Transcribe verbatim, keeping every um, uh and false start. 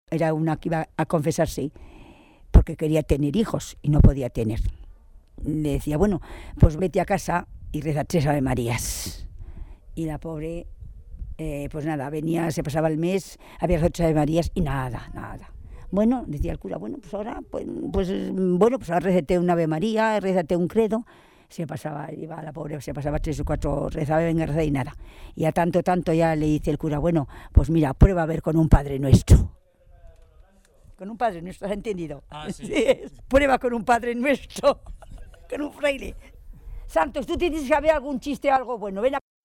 Era una que iba a confesarse porque quería tener hijos y no podía tener. Le decía, bueno, pues vete a casa y reza tres Ave Marías. Y la pobre, eh, pues nada, venía, se pasaba el mes, había rezado tres Ave Marías y nada, nada. Bueno, decía el cura, bueno, pues ahora, pues, pues bueno, pues ahora rézate una Ave María, rézate un credo. Se pasaba, iba la pobre, se pasaba tres o cuatro, rezaba, venga, reza y nada. Y a tanto, tanto ya le dice el cura, bueno, pues mira, prueba a ver con un Padre Nuestro. Con un Padre Nuestro, ¿has entendido? Ah, sí. Sí, prueba con un Padre Nuestro, con un fraile. Santos, tú tienes que saber algún chiste o algo bueno, ven a...